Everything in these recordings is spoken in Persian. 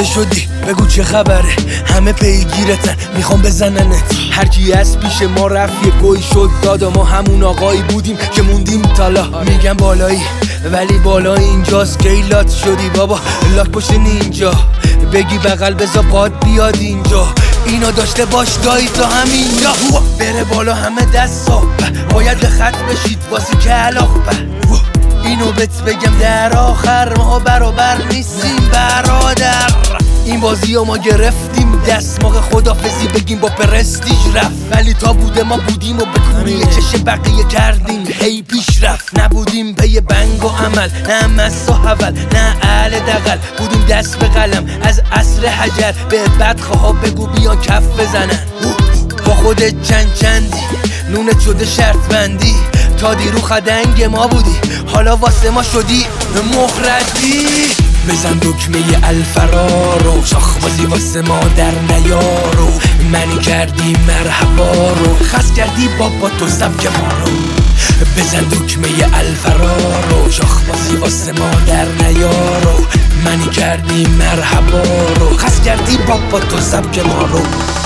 شدی بگو چه خبره، همه پیگیرتن میخوام بزننت. هرکی از پیش ما رفت یه گوی شد داد و ما همون آقایی بودیم که موندیم تالا. میگم بالایی ولی بالای اینجاست، گیلات شدی بابا لاک پشت نینجا. بگی بغل بزا باد بیاد اینجا، اینو داشته باش دایی تا همینجا. بره بالا همه دست صاف، باید به خط بشید واسه کلاخ. اینو بهت بگم در آخر ما برابر نیستیم برادر. این بازی ها ما گرفتیم دست، موقع خدافزی بگیم با پرستیج رفت. ولی تا بوده ما بودیم و به کوری چش بقیه کردیم هی پیش رفت. نبودیم پی بنگ و عمل، نه مسا حول نه اهل دقل. بودیم دست به قلم از عصر حجر، به بدخواه بگو بیان کف بزنن. با خودت چندی نونت شده شرط بندی، تا دیرو خدنگ ما بودی حالا واسه ما شدی مخردی. بزن دکمه الفرارو، شاخبازی واسه ما در نیارو. منی کردی مرحبا رو، خس کردی بابا تو سبک ما رو. بزن دکمه الفرارو، شاخبازی واسه ما در نیارو. منی کردی مرحبا رو، خس کردی بابا تو سبک ما رو.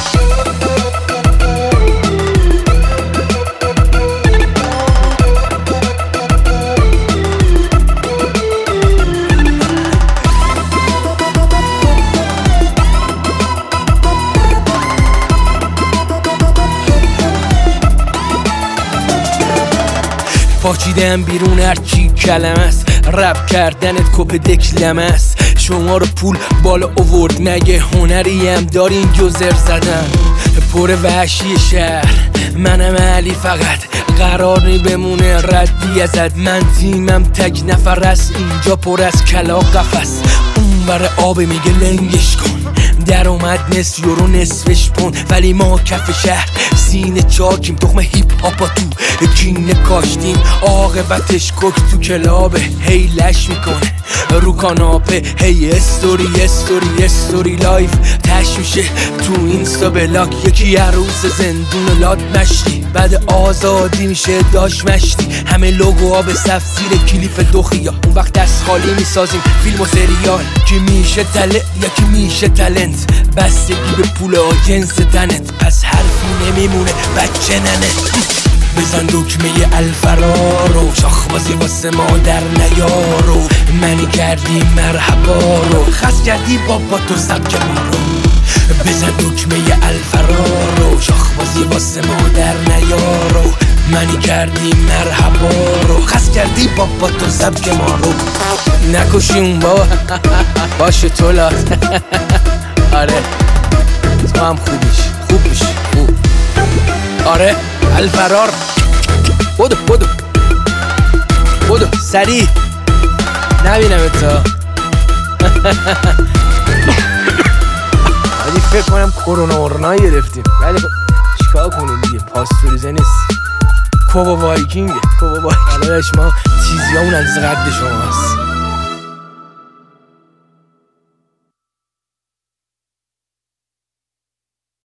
پاچیدم بیرون هرچی کلمه است، رپ کردنت کپ دکلمه است. شما رو پول بالا اوورد مگه هنری هم دارین جزر زدن؟ پر وحشی شهر منم علی، فقط قرار نی بمونه ردی ازد. من تیمم تک نفر است اینجا پر از کلا قفس. اون بر آب میگه لنگش کن، در اومد نصف یورو نصفش پون. ولی ما کف شهر سینه چاکیم، تخم هیپ هاپا تو کینه کاشتیم. عاقبتش کوک تو کلابه هی لش میکنه رو کاناپه. هی استوری استوری استوری لایف تش میشه تو اینستا بلاک. یکی عروس زندون لاد مشتی، بعد آزادی میشه داش مشتی. همه لوگوها به صف زیر کلیپ دخیا. اون وقت دست خالی میسازیم فیلم و سریال. کی میشه تله یکی میشه تلنت، بستگی به پول آجنس تنت. پس حرفی نمیمونه بچه ننه. بزن دکمه الفرارو، شاخبازی واسه ما در نیارو. منی کردی مرحبا رو، خس کردی بابا تو سبک ما رو. بزن دکمه الفرارو، شاخبازی واسه ما در نیارو. منی کردی مرحبا رو، خس کردی بابا تو سبک ما رو. نکشی اون بابا باشه طولات. آره تو هم خوب میشی خوب. آره الفرار بودو سریع نبینم تا حالی فکر کنم کرونا گرفتیم. ولی چیکار کنیم دیگه، پاستوریزه نیست. کوبا وایکینگه. حالا ما تیزی همون از قد شما هست.